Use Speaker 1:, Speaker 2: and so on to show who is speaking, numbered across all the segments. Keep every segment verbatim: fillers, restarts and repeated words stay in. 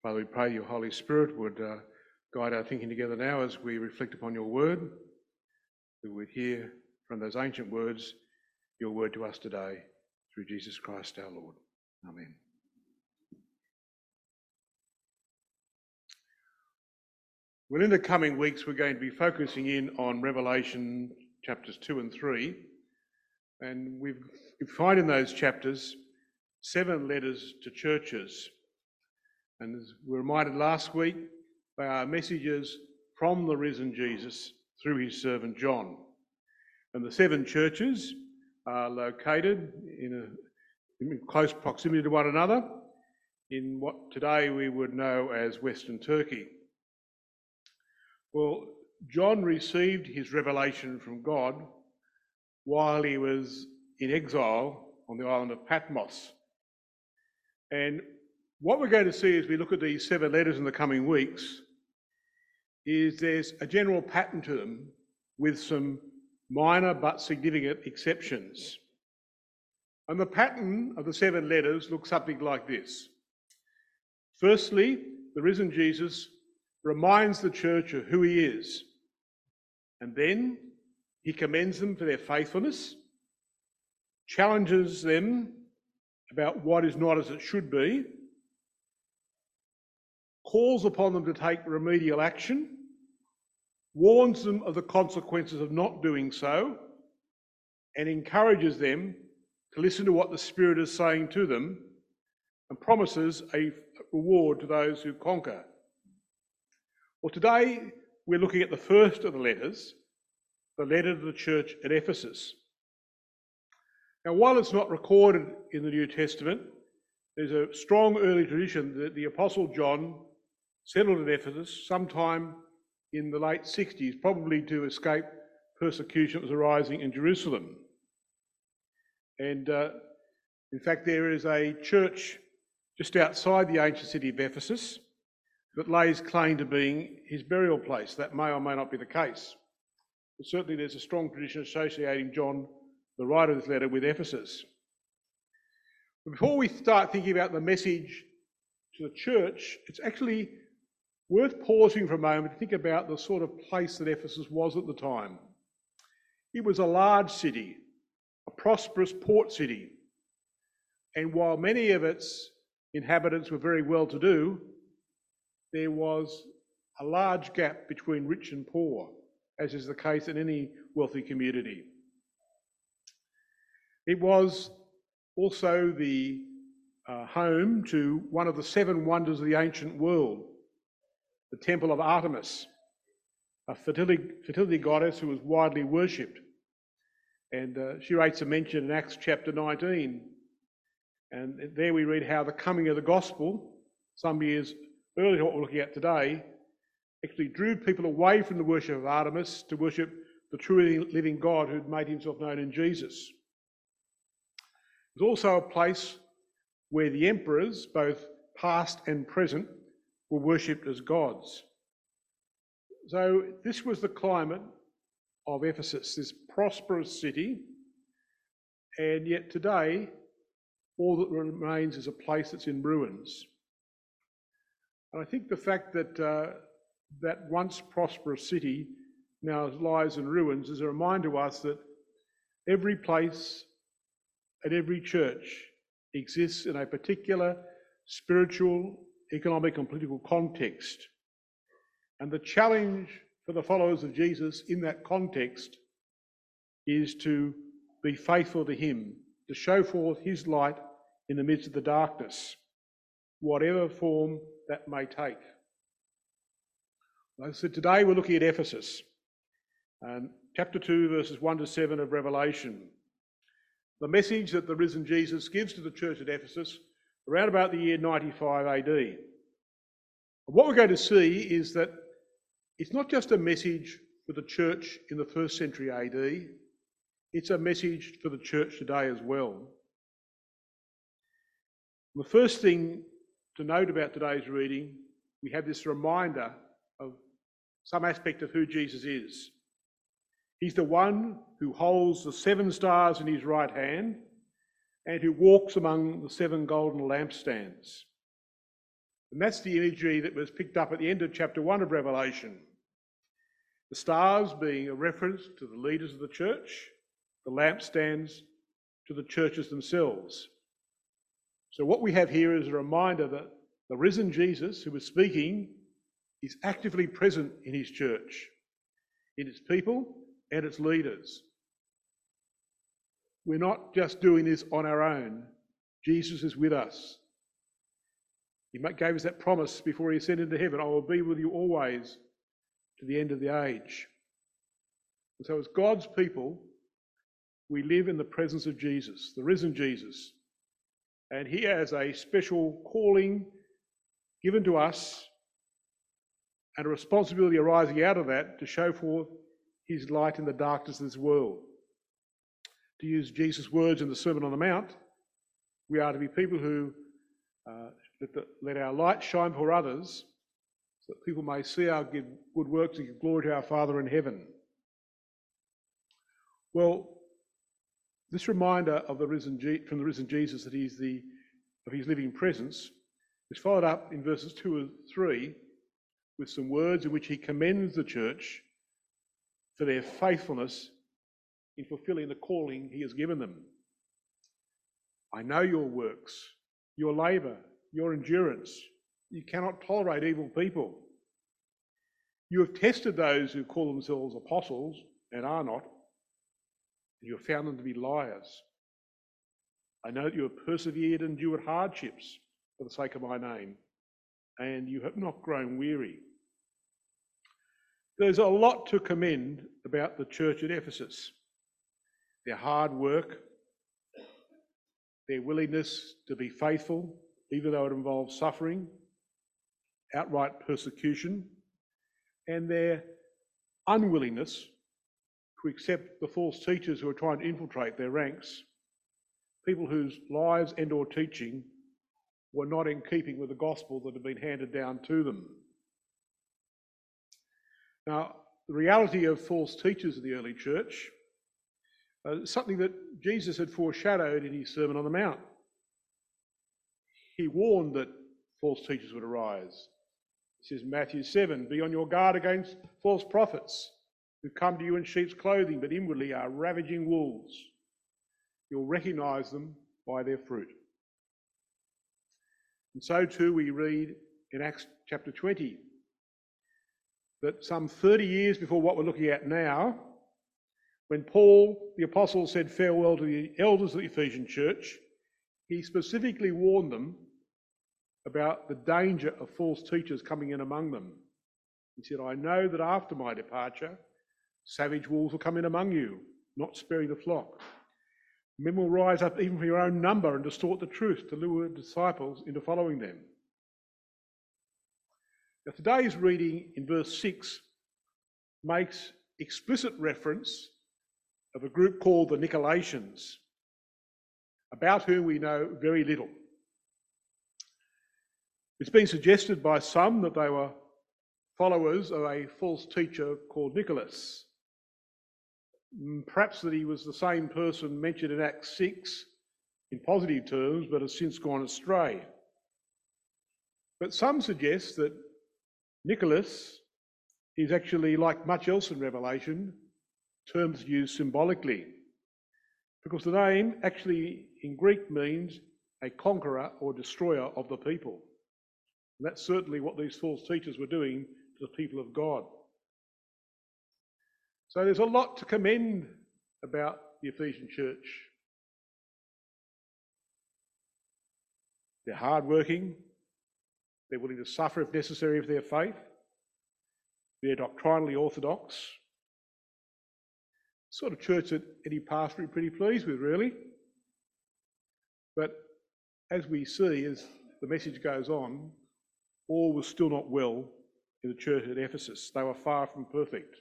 Speaker 1: Father, we pray your Holy Spirit would uh, guide our thinking together now as we reflect upon your word. We would hear from those ancient words your word to us today through Jesus Christ our Lord. Amen. Well, in the coming weeks, we're going to be focusing in on Revelation chapters two and three. And we've, we find in those chapters seven letters to churches. And as we were reminded last week, they are messages from the risen Jesus through his servant John. And the seven churches are located in, a, in close proximity to one another in what today we would know as Western Turkey. Well, John received his revelation from God while he was in exile on the island of Patmos. And what we're going to see as we look at these seven letters in the coming weeks is there's a general pattern to them with some minor but significant exceptions. And the pattern of the seven letters looks something like this. Firstly, the risen Jesus reminds the church of who he is, and then he commends them for their faithfulness, challenges them about what is not as it should be, calls upon them to take remedial action, warns them of the consequences of not doing so, and encourages them to listen to what the Spirit is saying to them, and promises a reward to those who conquer. Well, today we're looking at the first of the letters, the letter to the church at Ephesus. Now, while it's not recorded in the New Testament, there's a strong early tradition that the Apostle John settled at Ephesus sometime in the late sixties, probably to escape persecution that was arising in Jerusalem. And uh, in fact, there is a church just outside the ancient city of Ephesus that lays claim to being his burial place. That may or may not be the case. But certainly there's a strong tradition associating John, the writer of this letter, with Ephesus. But before we start thinking about the message to the church, it's actually worth pausing for a moment to think about the sort of place that Ephesus was at the time. It was a large city, a prosperous port city. And while many of its inhabitants were very well-to-do, there was a large gap between rich and poor, as is the case in any wealthy community. It was also the uh, home to one of the seven wonders of the ancient world, the Temple of Artemis, a fertility, fertility goddess who was widely worshipped. And uh, she makes a mention in Acts chapter nineteen. And there we read how the coming of the gospel, some years earlier to what we're looking at today, actually drew people away from the worship of Artemis to worship the true living God who'd made himself known in Jesus. It was also a place where the emperors, both past and present, were worshipped as gods. So this was the climate of Ephesus, this prosperous city, and yet today all that remains is a place that's in ruins. And I think the fact that uh, that once prosperous city now lies in ruins is a reminder to us that every place and every church exists in a particular spiritual, economic and political context. And the challenge for the followers of Jesus in that context is to be faithful to him, to show forth his light in the midst of the darkness, whatever form that may take. Like I said, today we're looking at Ephesus, and chapter two, verses one to seven of Revelation. The message that the risen Jesus gives to the church at Ephesus around about the year ninety-five A D. What we're going to see is that it's not just a message for the church in the first century A D, it's a message for the church today as well. The first thing to note about today's reading, we have this reminder of some aspect of who Jesus is. He's the one who holds the seven stars in his right hand and who walks among the seven golden lampstands. And that's the imagery that was picked up at the end of chapter one of Revelation. The stars being a reference to the leaders of the church, the lampstands to the churches themselves. So what we have here is a reminder that the risen Jesus, who was speaking, is actively present in his church, in its people and its leaders. We're not just doing this on our own. Jesus is with us. He gave us that promise before he ascended into heaven, I will be with you always to the end of the age. And so as God's people, we live in the presence of Jesus, the risen Jesus. And he has a special calling given to us and a responsibility arising out of that to show forth his light in the darkness of this world. To use Jesus' words in the Sermon on the Mount, we are to be people who uh, let, the, let our light shine before others so that people may see our good works and give glory to our Father in heaven. Well, this reminder of the risen from the risen Jesus that he's the of his living presence is followed up in verses two and three with some words in which he commends the church for their faithfulness in fulfilling the calling he has given them. I know your works, your labour, your endurance. You cannot tolerate evil people. You have tested those who call themselves apostles and are not, and you have found them to be liars. I know that you have persevered and endured hardships for the sake of my name, and you have not grown weary. There's a lot to commend about the church at Ephesus. Their hard work, their willingness to be faithful, even though it involves suffering, outright persecution, and their unwillingness to accept the false teachers who are trying to infiltrate their ranks, people whose lives and or teaching were not in keeping with the gospel that had been handed down to them. Now, the reality of false teachers in the early church uh, something that Jesus had foreshadowed in his Sermon on the Mount. He warned that false teachers would arise. It says in Matthew seven, be on your guard against false prophets who come to you in sheep's clothing, but inwardly are ravaging wolves. You'll recognise them by their fruit. And so too we read in Acts chapter twenty that some thirty years before what we're looking at now, when Paul, the apostle, said farewell to the elders of the Ephesian church, he specifically warned them about the danger of false teachers coming in among them. He said, I know that after my departure, savage wolves will come in among you, not sparing the flock. Men will rise up even from your own number and distort the truth to lure disciples into following them. Now, today's reading in verse six makes explicit reference of a group called the Nicolaitans, about whom we know very little. It's been suggested by some that they were followers of a false teacher called Nicholas. Perhaps that he was the same person mentioned in Acts six in positive terms, but has since gone astray. But some suggest that Nicholas is actually, like much else in Revelation, terms used symbolically, because the name actually in Greek means a conqueror or destroyer of the people. And that's certainly what these false teachers were doing to the people of God. So there's a lot to commend about the Ephesian church. They're hardworking, they're willing to suffer if necessary for their faith, they're doctrinally orthodox. Sort of church that any pastor would be pretty pleased with, really. But as we see, as the message goes on, all was still not well in the church at Ephesus. They were far from perfect.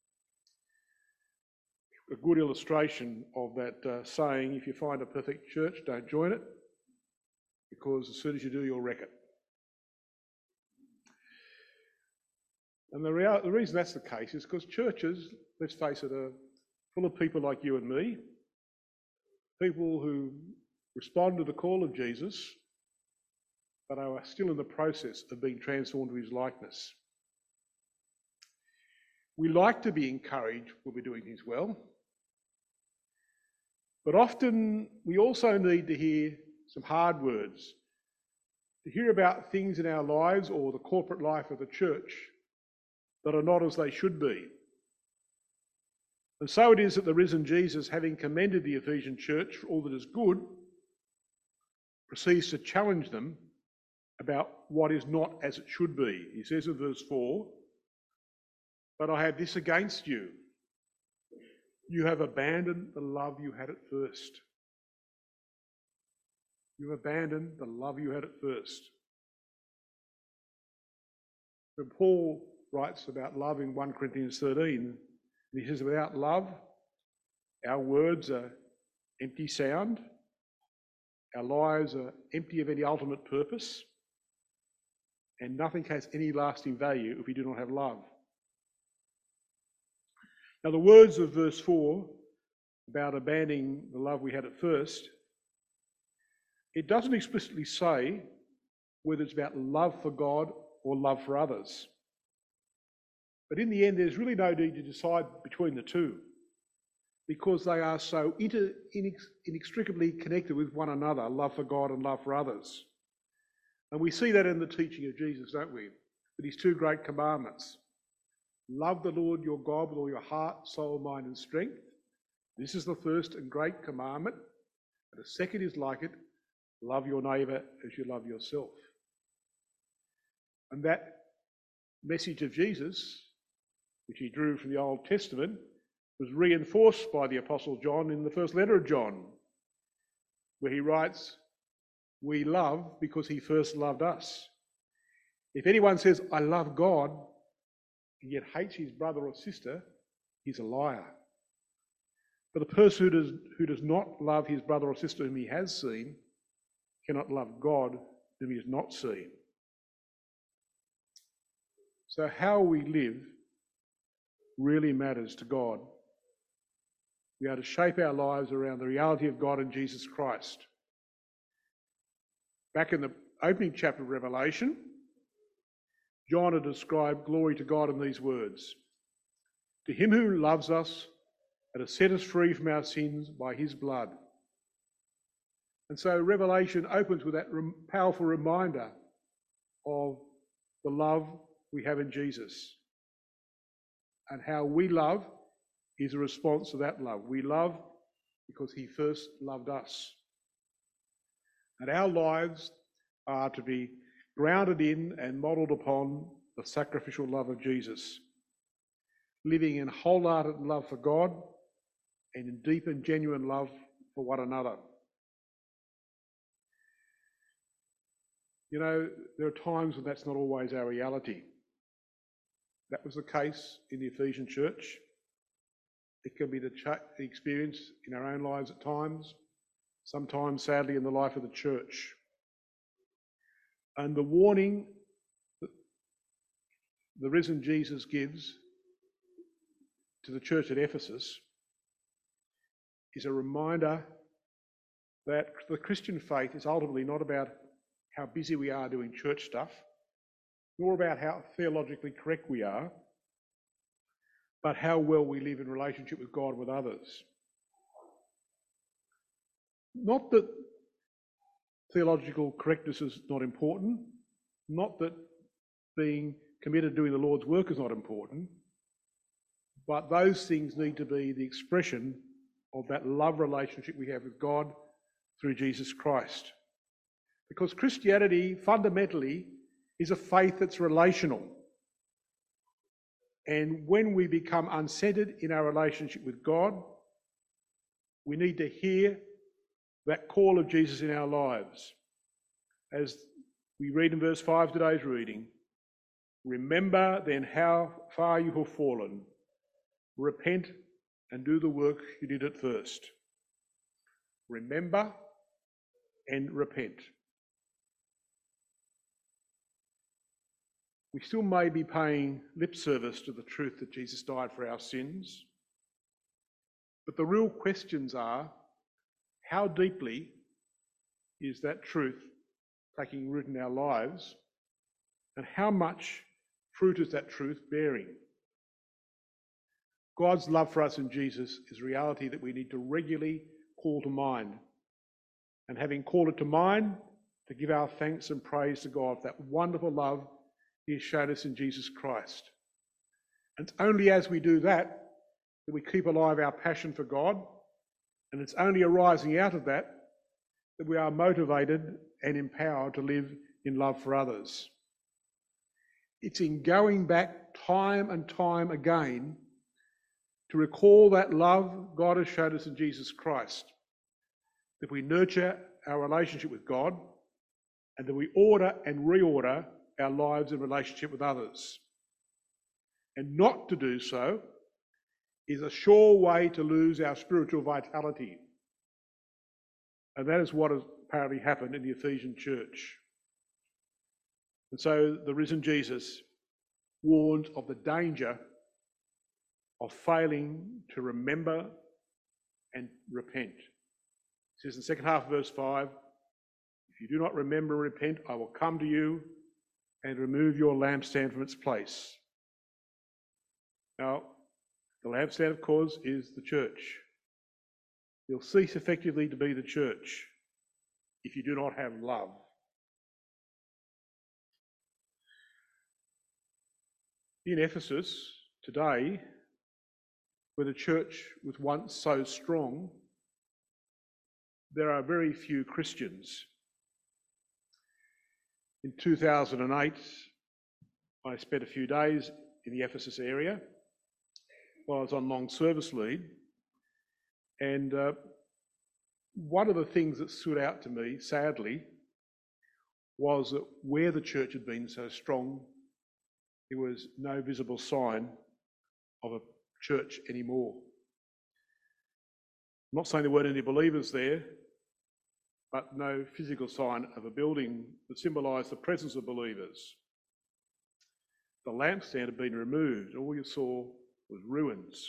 Speaker 1: A good illustration of that uh, saying, if you find a perfect church, don't join it, because as soon as you do, you'll wreck it. And the, real, the reason that's the case is because churches, let's face it, are full of people like you and me, people who respond to the call of Jesus, but are still in the process of being transformed to his likeness. We like to be encouraged when we're doing things well, but often we also need to hear some hard words, to hear about things in our lives or the corporate life of the church that are not as they should be. And so it is that the risen Jesus, having commended the Ephesian church for all that is good, proceeds to challenge them about what is not as it should be. He says in verse four, "But I have this against you. You have abandoned the love you had at first." You have abandoned the love you had at first. When Paul writes about love in First Corinthians thirteen, he says, without love, our words are empty sound, our lives are empty of any ultimate purpose, and nothing has any lasting value if we do not have love. Now, the words of verse four about abandoning the love we had at first, it doesn't explicitly say whether it's about love for God or love for others. But in the end, there's really no need to decide between the two, because they are so inter, inex, inextricably connected with one another, love for God and love for others. And we see that in the teaching of Jesus, don't we? With his two great commandments. Love the Lord your God with all your heart, soul, mind and strength. This is the first and great commandment. And the second is like it, love your neighbour as you love yourself. And that message of Jesus, which he drew from the Old Testament, was reinforced by the Apostle John in the first letter of John, where he writes, "We love because he first loved us. If anyone says, 'I love God,' and yet hates his brother or sister, he's a liar. But the person who does, who does not love his brother or sister whom he has seen cannot love God whom he has not seen." So how we live really matters to God. We are to shape our lives around the reality of God and Jesus Christ. Back in the opening chapter of Revelation, John had described glory to God in these words: "To him who loves us and has set us free from our sins by his blood." And so Revelation opens with that powerful reminder of the love we have in Jesus, and how we love is a response to that love. We love because he first loved us. And our lives are to be grounded in and modelled upon the sacrificial love of Jesus, living in wholehearted love for God and in deep and genuine love for one another. You know, there are times when that's not always our reality. That was the case in the Ephesian church. It can be the, ch- the experience in our own lives at times, sometimes sadly in the life of the church. And the warning that the risen Jesus gives to the church at Ephesus is a reminder that the Christian faith is ultimately not about how busy we are doing church stuff, nor about how theologically correct we are, but how well we live in relationship with God and with others. Not that theological correctness is not important, not that being committed to doing the Lord's work is not important, but those things need to be the expression of that love relationship we have with God through Jesus Christ. Because Christianity fundamentally is a faith that's relational. And when we become uncentered in our relationship with God, we need to hear that call of Jesus in our lives. As we read in verse five of today's reading, "Remember then how far you have fallen. Repent and do the work you did at first." Remember and repent. We still may be paying lip service to the truth that Jesus died for our sins, but the real questions are, how deeply is that truth taking root in our lives, and how much fruit is that truth bearing? God's love for us in Jesus is a reality that we need to regularly call to mind. And having called it to mind, to give our thanks and praise to God for that wonderful love He has shown us in Jesus Christ. And it's only as we do that that we keep alive our passion for God, and it's only arising out of that that we are motivated and empowered to live in love for others. It's in going back time and time again to recall that love God has shown us in Jesus Christ that we nurture our relationship with God, and that we order and reorder our lives in relationship with others. And not to do so is a sure way to lose our spiritual vitality. And that is what has apparently happened in the Ephesian church. And so the risen Jesus warns of the danger of failing to remember and repent. It says in the second half of verse five, if you do not remember and repent, I will come to you and remove your lampstand from its place. Now, the lampstand, of course, is the church. You'll cease effectively to be the church if you do not have love. In Ephesus today, where the church was once so strong, there are very few Christians. In two thousand eight, I spent a few days in the Ephesus area while I was on long service leave, and uh, one of the things that stood out to me, sadly, was that where the church had been so strong, there was no visible sign of a church anymore. I'm not saying there weren't any believers there, but no physical sign of a building that symbolised the presence of believers. The lampstand had been removed, and all you saw was ruins.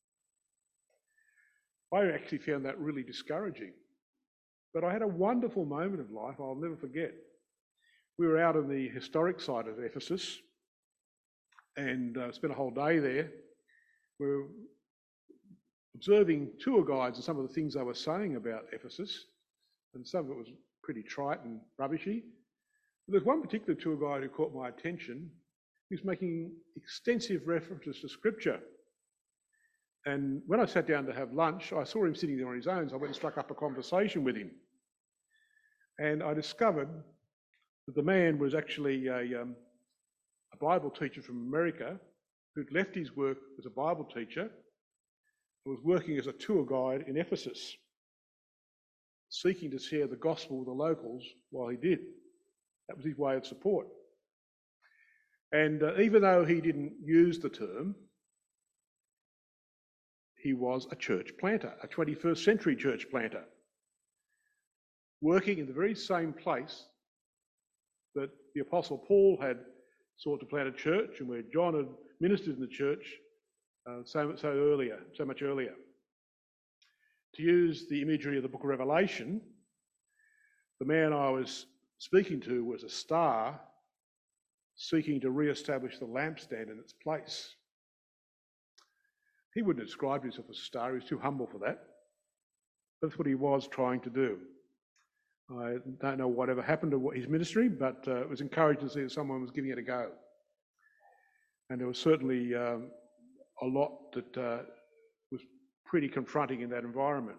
Speaker 1: I actually found that really discouraging. But I had a wonderful moment of life I'll never forget. We were out on the historic side of Ephesus and uh, spent a whole day there. We were observing tour guides and some of the things they were saying about Ephesus, and some of it was pretty trite and rubbishy. But there's one particular tour guide who caught my attention. He was making extensive references to Scripture. And when I sat down to have lunch, I saw him sitting there on his own, so I went and struck up a conversation with him. And I discovered that the man was actually a, um, a Bible teacher from America who'd left his work as a Bible teacher and was working as a tour guide in Ephesus, seeking to share the gospel with the locals while he did. That was his way of support. And uh, even though he didn't use the term, he was a church planter, a twenty-first century church planter, working in the very same place that the Apostle Paul had sought to plant a church and where John had ministered in the church uh, so, so earlier, so much earlier. To use the imagery of the book of Revelation, the man I was speaking to was a star seeking to re-establish the lampstand in its place. He wouldn't have described himself as a star, he was too humble for that. That's what he was trying to do. I don't know whatever happened to his ministry, but uh, it was encouraging to see that someone was giving it a go. And there was certainly um, a lot that uh, was pretty confronting in that environment.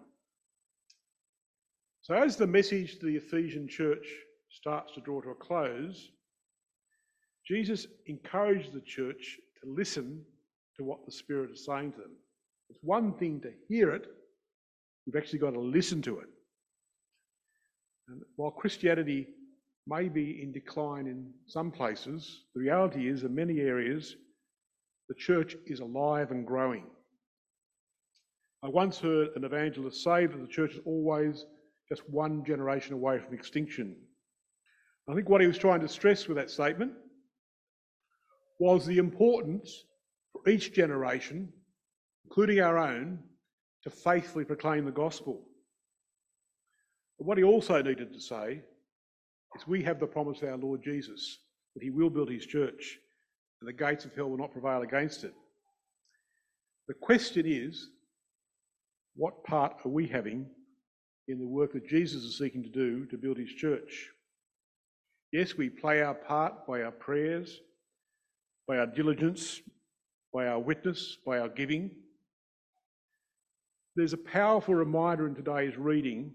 Speaker 1: So as the message to the Ephesian church starts to draw to a close, Jesus encouraged the church to listen to what the Spirit is saying to them. It's one thing to hear it, you've actually got to listen to it. And while Christianity may be in decline in some places, the reality is in many areas the church is alive and growing. I once heard an evangelist say that the church is always just one generation away from extinction. I think what he was trying to stress with that statement was the importance for each generation, including our own, to faithfully proclaim the gospel. But what he also needed to say is we have the promise of our Lord Jesus that he will build his church and the gates of hell will not prevail against it. The question is, what part are we having in the work that Jesus is seeking to do to build his church? Yes, we play our part by our prayers, by our diligence, by our witness, by our giving. There's a powerful reminder in today's reading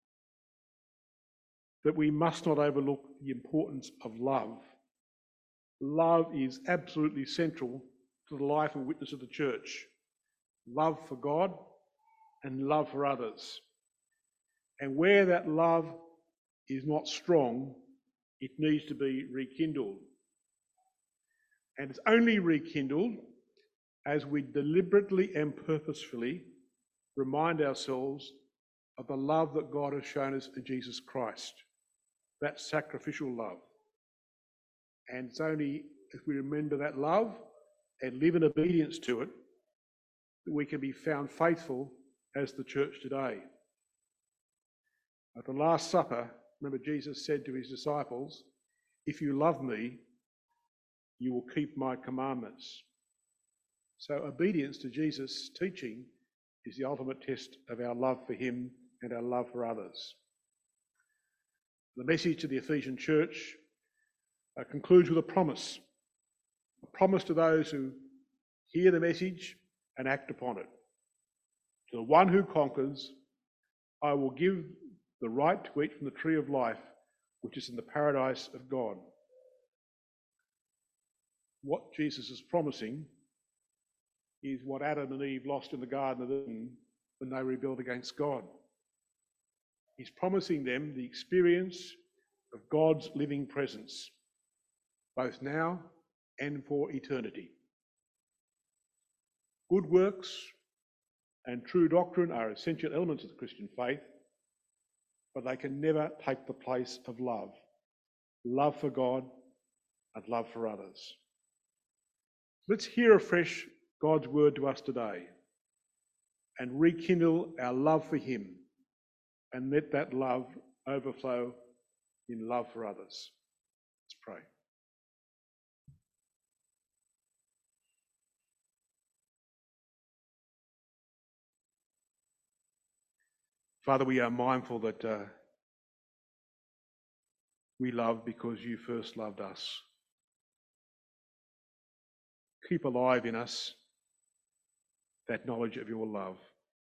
Speaker 1: that we must not overlook the importance of love. Love is absolutely central to the life and witness of the church. Love for God and love for others. And where that love is not strong, it needs to be rekindled. And it's only rekindled as we deliberately and purposefully remind ourselves of the love that God has shown us in Jesus Christ, that sacrificial love. And it's only if we remember that love and live in obedience to it that we can be found faithful as the church today. At the Last Supper, remember Jesus said to his disciples, "If you love me, you will keep my commandments." So obedience to Jesus' teaching is the ultimate test of our love for him and our love for others. The message to the Ephesian church uh, concludes with a promise, a promise to those who hear the message and act upon it. To the one who conquers, I will give the right to eat from the tree of life, which is in the paradise of God. What Jesus is promising is what Adam and Eve lost in the Garden of Eden when they rebelled against God. He's promising them the experience of God's living presence, both now and for eternity. Good works and true doctrine are essential elements of the Christian faith, but they can never take the place of love. Love for God and love for others. Let's hear afresh God's word to us today and rekindle our love for him and let that love overflow in love for others. Let's pray. Father, we are mindful that uh, we love because you first loved us. Keep alive in us that knowledge of your love.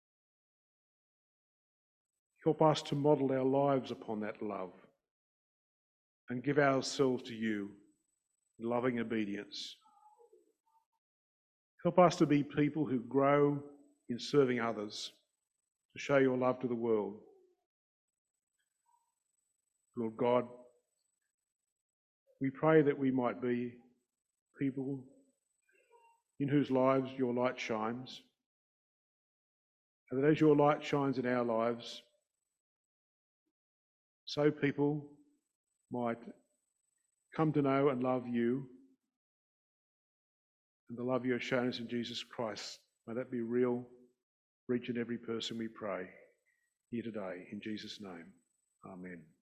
Speaker 1: Help us to model our lives upon that love and give ourselves to you in loving obedience. Help us to be people who grow in serving others, to show your love to the world. Lord God, we pray that we might be people in whose lives your light shines, and that as your light shines in our lives, so people might come to know and love you and the love you have shown us in Jesus Christ. May that be real for each and every person we pray here today. In Jesus' name, amen.